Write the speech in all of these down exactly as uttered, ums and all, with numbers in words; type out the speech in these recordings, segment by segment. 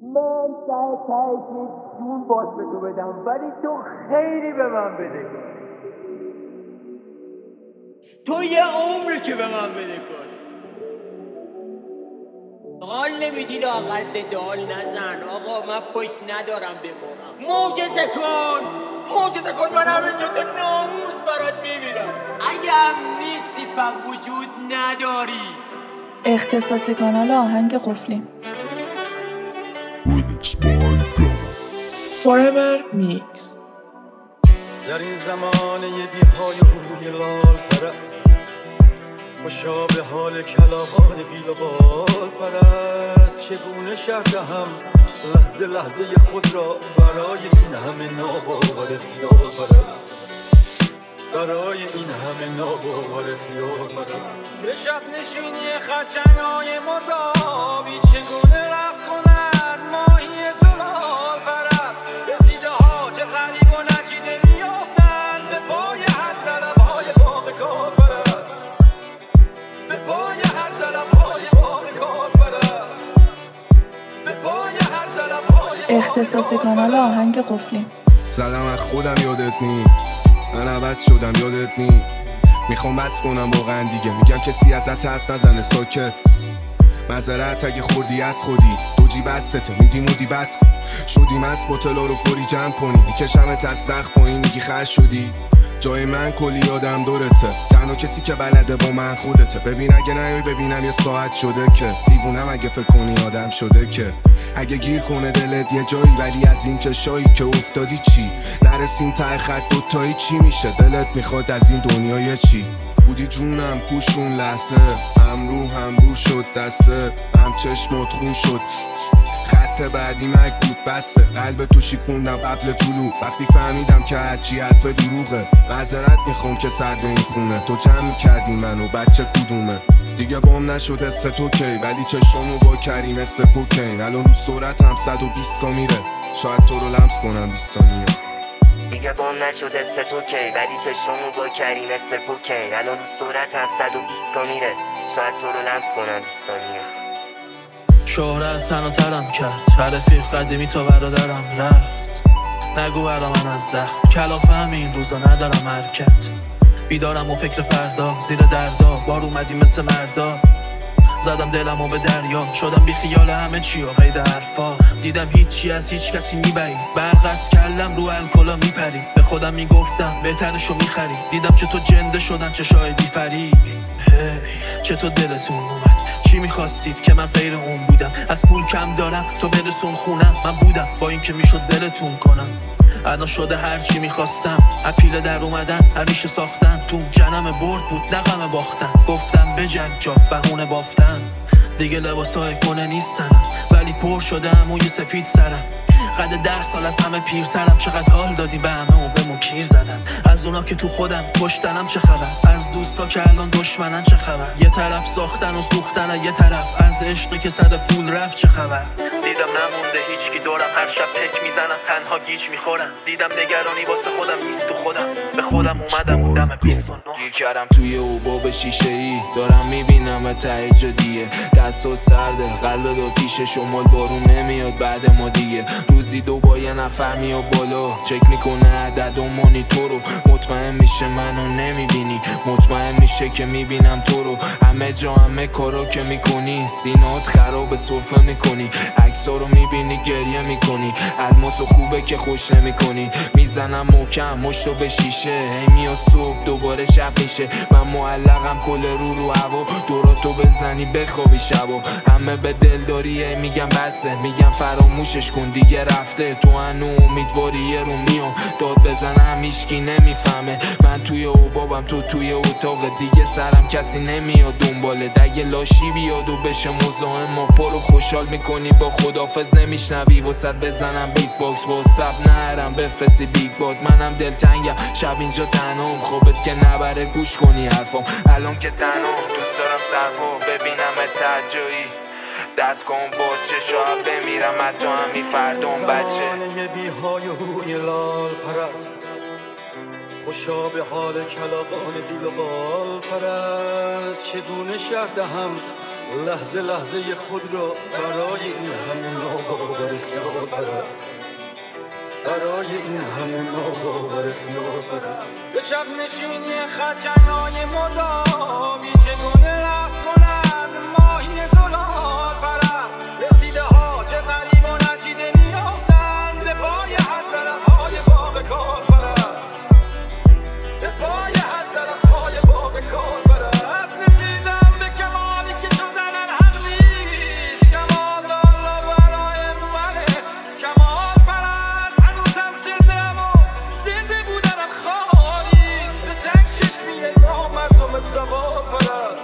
من ته تهش جون باز به تو بدم، ولی تو خیلی به من بده کن. تو یه عمری که به من بده کن. حال نمیدی لااقل زنده حال نزن. آقا من پشت ندارم بمونم. معجزه کن، معجزه کن، من همه جا تو ناموس برات میمیرم. اگه هم نیستی پا وجود نداری. اختصاصی کانال آهنگ قفلی. Forever Mix. در این زمان یه بی‌پای و روی لال پرست، خوشا به حال کلاغان قیل و بال پرست. چگونه شرح دهم لحظه لحظه خود را برای این همه ناباور خیال پرست، برای این همه ناباور خیال پرست. به شب نشینی خرچنگ‌های مردابی چگونه رفت کنند ماهی زلال پرست. رسیده ها چه غریب و نچیده میافتند به پای هر طرف‌های باغ کار پرست، به پای هر طرف‌های باغ کار پرست، به پای هر طرف‌های. اختصاصی کانال آهنگ قفلی. زدم از خودم یادت نی، من عوض شدم یادت نی. میخوام بس کنم واقعا دیگه، میگم کسی ازت حرف نزنه ساکت. معذرت اگه خوردی از خودی، دو جی بسته میدی مودی بس کن. شدی مست بوتلا رو فوری جمع کنی، میکشمت از تخت پایین میگی خرج شدی. جای من کلی آدم دورته، تنها کسی که بلده با من خودته. ببین اگه نیای ببینم یه ساعت شده که دیوونم اگه فکر کنی آدم شده که اگه گیر کنه دلت یه جایی، ولی از این چشایی که افتادی چی؟ نرسیم ته خط دوتایی چی میشه؟ دلت میخواد از این دنیای چی؟ بودی جونم پوشون لحظه، هم رو هم رو شد دسته، هم چشمات خون شد. خط بعدی مک بود بسته، قلب تو شیکوندم قبل طلوع. وقتی فهمیدم که هرچی حرف دروغه، معذرت میخوام که سرد این خونه. تو جمع میکردی منو بچه کدومه؟ دیگه بام نشد است تو کی، ولی چشمو با کری مثل کوکین. الان رو سرعت هم صد و بیست میره، شاید تو رو لمس کنم بیست ثانیه. دیگه بام نشد است تو کی، ولی چشمو با کری مثل کوکین. الان رو سرعت هم صد و بیست میره، شاید تو رو لمس کنم بیست ثانیه. شهرت تنها ترم کرد، رفیق قدیمی تا برادرم رفت. نگو برا من از زخم، کلاف همین روزا ندارم حرکت. بیدارم و فکر فردا، زیر دردا بار اومدی مثل مردا. زدم دلمو به دریا، شدم بی خیال همه چی و قید حرفا. دیدم هیچی از هیچ کسی میبری، برق از کلم رو الکلا میپری. به خودم میگفتم بهترشو میخری، دیدم چه تو جنده شدن چه شاهدی فری. hey, چه تو دلتون اومد، چی میخواستید که من غیر اون بودم؟ از پول کم دارم تو برسون خونم، من بودم با این که میشد دلتون کنم. الان شده هر چی میخواستم، اپیله در اومدن همیشه ساختن. تو جنم برد بود نه غم باختن، گفتم به جنگ جا بهونه بافتن. دیگه لباسای کنه نیستنم، ولی پر شده موی سفید سرم. قد ده سال از همه پیرترم، چقدر حال دادی به همه و به مو کیر زدم. از اونا که تو خودم کشتنم چه خبر، از دوستا که الان دشمنن چه خبر. یه طرف ساختن و سوختن، یه طرف از عشقی که صد پول رفت چه خبر. دیدم نمونده هیچکی دورم، هر شب تک میزنم تنها گیج میخورم. دیدم نگرانی واسه خودم نیست تو خودم، به خودم اومدم بودم بیست و نه. گیر کردم توی اوباب شیشه ای، دارم میبینم ته جدیه. دست و سرده قلب دو تیشه، شمال بارون نمیاد بعد ما دیگه. روزی دو با یه نفر میاد بالا، چک میکنه عدد و مانیتورو. مطمئن میشه منو نمیبینی، مطمئن میشه که میبینم تو رو. همه جا همه کارو که میکنی، سینات خراب سرفه میکنی. عکسا رو میبینی گریه میکنی، الماسو خوبه که خوش نمیکنی. میزنم محکم مشتو به شیشه، هی میاد صبح دوباره شب میشه. من معلقم کل رو رو هوا، دوراتو بزنی بخوابی شبا. همه به دلداریه میگم بسه، میگم فراموشش کن دیگه رفته. تو هنو امیدواریه رو میام داد بزنم هیچکی نمیفهمه. من توی اوبابم تو توی اتاق دیگه، سرم کسی نمیاد دنباله. دگه لاشی بیاد و بشه مزاحم، ما پرو خوشحال میکنی با خدافز نمیشنوی. واسد بزنم بیت باکس واتساپ نهرم بفرستی بیگ باد. منم دلتنگم شب اینجا تنهام، خوبت که نبره گوش کنی حرفام. الان که تنهام دوست دارم سرپا ببینم تجایی. دست کن باز چشا بمیرم حتی همی فردام بچه. زمانه بیهای و روی لال پرست، خوشا به حال کلاغان دیل و بال پرست. چگونه شرح دهم لحظه لحظه خود را برای این همه ناباور پرست برای این همون ناباور خیال پرست به شب نشینی خرچنگای مدامی چگونه رفت کند ماهی زلال پرست رسیده ها چه غریب و نچیده میافتند به پای هر طرفهای باغ کار پرست به پای هر طرفهای باغ کار پرست رسیدم به کمالی که شدن حق نیست کمال دالا برای منه کمال پرست هنوزم زنده و زنده بودنم خواهیست به تک چشمی نامردم زبان پرست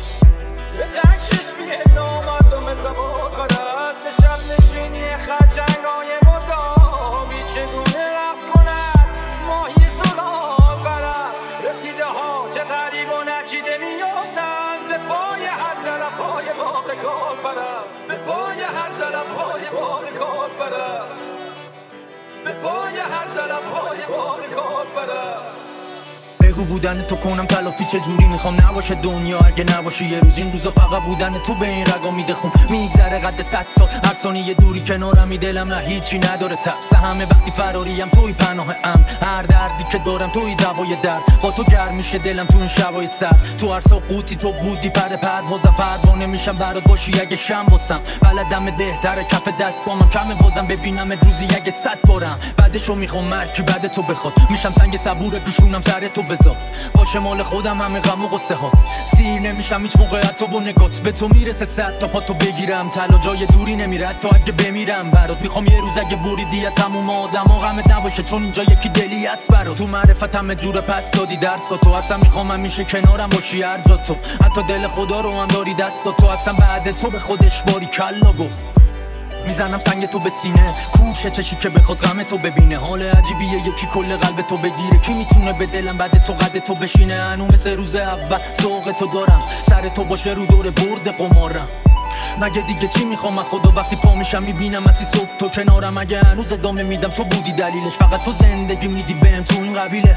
به تک چشمی نامردم زبان پرست به شب نشینی خرچنگای مدامی چگونه رفت کند ماهی زلال پرست رسیده ها چه غریب و نچیده میافتند به پای هر طرفهای باغ کار پرست به پای هر طرفهای باغ کار پرست به پای هر طرفهای باغ کار پرست بگو بودن تو کنم تلافی چجوری میخوام نباشه دنیا اگه نباشه یه روز این روزا فقط بودن تو به این رگا میده خون میگذره قد صد سال هر ثانیه دوری کنارم دلم نه هیچی نداره ترس همه وقتی فراریم توی پناه ام هر دردی که دارم توی دوای درد با تو گرم میشه دلم تو این شبای سر تو هر ساقوتی تو بودی پر پروازم پروانه میشم برات باشی اگه شم واسم بلدم بهتره کف دستامم کمه بازم ببینم روزی اگه صد بارم بعدشو میخوام مرکی بعد تو بخواد میشم سنگ صبور پیشونم سر تو بذار باشه مال خودم همه غم و غصه ها سیر نمیشم هیچ موقع حتی با نگات به تو میرسه صد تا پا تو بگیرم طلا جای دوری نمیره تا اگه بمیرم برات میخوام یه روز اگه بریدی تموم آدم ها غمت نباشه چون اینجا یکی دلی هست برات تو معرفت همه جور پس دادی درسا تو اصلا میخوام همیشه کنارم باشی هر جا تو حتی دل خدا رو هم داری دستا تو اصلا بعد تو به خودش باری کلا گفت میزنم سنگ تو به سینه کوشه چشی که بخواد غم تو ببینه حال عجیبیه یکی کل قلب تو بگیره کی میتونه به دلم بعد تو قد تو بشینه هنو مثل روز اول ذوق تو دارم سر تو باشه رو دور برد قمارم مگه دیگه چی میخوام از خدا وقتی پا میشم میبینم اسی صبح تو کنارم اگه هنوز ادامه میدم تو بودی دلیلش فقط تو زندگی میدی بهم تو این قبیله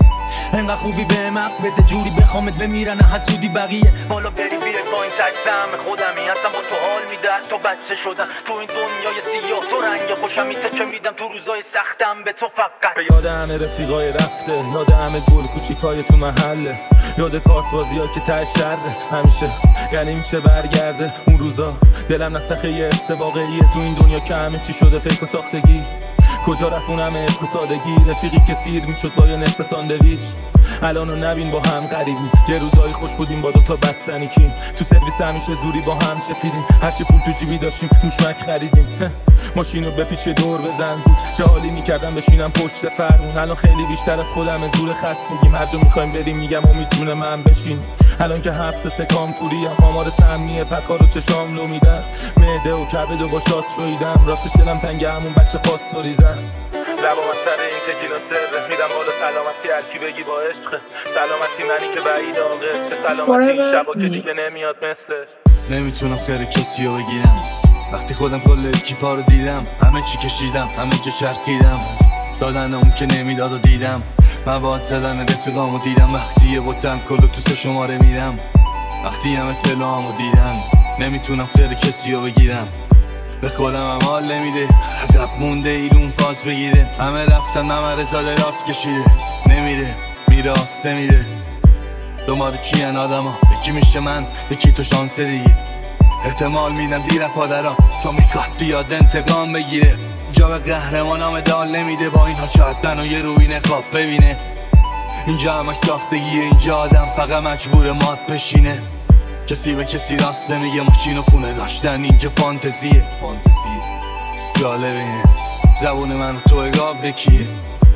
انقدر خوبی بهم حق بده جوری بخوامت بمیرن حسودی بقیه بالا بری بیای با این تکسم خودمی هستم با تو حال میده تو بچه شدم تو این دنیای سیاه تو رنگ خوشم میته که میدم تو روزای سختم به تو فقط به یاد همه رفیقای رفته یاد همه گل کوچیکای تو محله یاد کارت بازی ها که ته شرده همیشه یعنی میشه برگرده اون روزا دلم نسخه یه حس واقعیه تو این دنیا که همه چی شده فیک و ساختگی کجا رفون همه عشق و سادگی رفیقی که سیر میشد با یه نصف ساندویچ الانو نبین با هم غریبیم یه روزایی خوش بودیم با دوتا بستنی کیم تو سرویس همیشه زوری با هم چپیدیم هرچی پول تو جیبی داشتیم موشمک خریدیم ماشینو به پیچ دور بزن زود چه حالی میکردم بشینم پشت فرمون الان خیلی بیشتر از خودم زور خستگیم هر جا میخوایم بریم میگم امید جون من بشین الان که حبس سکام توریم آمار سمیه پکار و چشام لو میدن معده و کبد و با شات شویدم راستش دلم تنگ همون بچه پاستوریز است لبام از سر این تکیلا سره میدم بالا سلامتی هرکی بگی با عشق سلامتی منی که بعید آقه چه سلامتی این شبا که دیگه نمیاد مثلش نمیتونم خیر کسی رو بگیرم وقتی خودم کل اکیپا رو دیدم همه چی کشیدم همه جا شرخیدم دادن اون که نمیداد و دیدم مواد زدن رفیقامو دیدم وقتی یه بوتم کلو تو سه شماره میرم وقتی همه تلوامو دیدن نمیتونم خیر کسی رو بگیرم به خودم هم حال نمیده عقب مونده ایرون فاز بگیره همه رفتن ممر زاده راست کشیده نمیره میره آسه میره دوماره کیان آدم ها یکی میشه من یکی تو شانسه دیگه احتمال میدم دیر پادرها چون میخواد بیاد انتقام بگیره جا به قهرمانام دال نمیده با اینها شاید دن و یه روی نقاب ببینه اینجا همش ساختگیه اینجا آدم فقط مجبور مات بشینه کسی به کسی راست نمیگه ماشین و خونه داشتن اینجا فانتزیه فانتزیه جالب اینه زبون من و تو اگاب کیه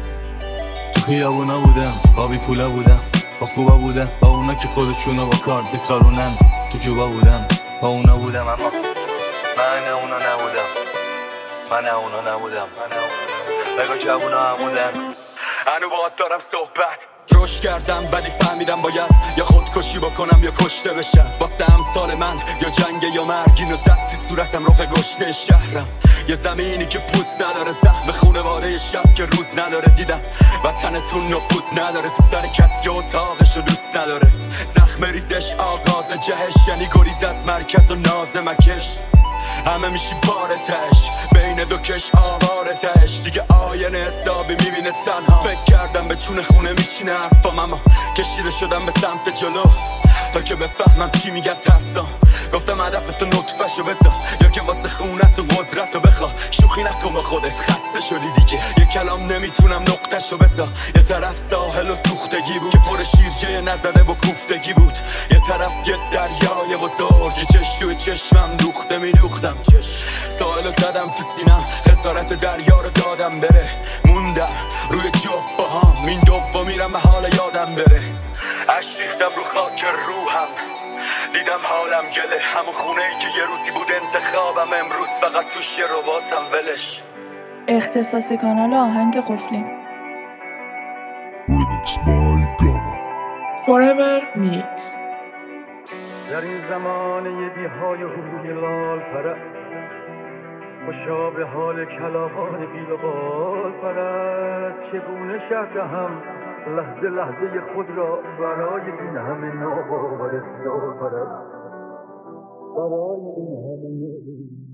تو خیابونا بودم با بی پولا بودم با خوبا بودم با اونا که خودشونو با کارت بکارونن تو جوبا بودم با اونا بودم اما من اونا نبودم من اونا نبودم بگو جوونا هم بودن هنو باید دارم صحبت روش کردم ولی فهمیدم باید یا خودکشی بکنم یا کشته بشم واسه امثال من یا جنگ یا مرگ اینو زد تو صورتم رخ گشته شهرم یه زمینی که پوست نداره زخم خونواده شب که روز نداره دیدم وطنتون نفوذ نداره تو سر کسی که اتاقشو دوست نداره زخم ریزش آغاز جهش یعنی گریز از مرکز و ناز مکش همه میشی بار تش بین دو کش آواره تش دیگه آینه حسابی میبینه تنها فکر کردم به چون خونه میشینه حرفام اما کشیده شدم به سمت جلو تا که بفهمم چی میگن ترسام گفتم هدفتو نطفه‌شو بذار یا که واسه خونت و قدرتو بخوا شوخی نکن با خودت خسته شدی دیگه یه کلام نمیتونم نقطه‌شو بذار یه طرف ساحل و سوختگی بود که پر شیرجه نزده و کوفتگی بود یه طرف یه دریای بزرگ یه چش توی چشمم دوخته میدوختم ساحلو زدم تو سینم خسارت دریا رو دادم بره موندم روی جفت با هم این دو میرم به حال یادم بره اش ریختم رو خاک روحم دیدم حالم گله همون خونه ای که یه روزی بود انتخابم امروز فقط توش یه رباتم ولش اختصاصی کانال آهنگ قفلی Forever Mix در این زمانه بی های و روی لال پرست خوشا به حال کلاغان بیل و بال پرست چگونه شرط هم لحظه لحظه خود را برای این همه ناباور اختیار پرست برای این همه ناباور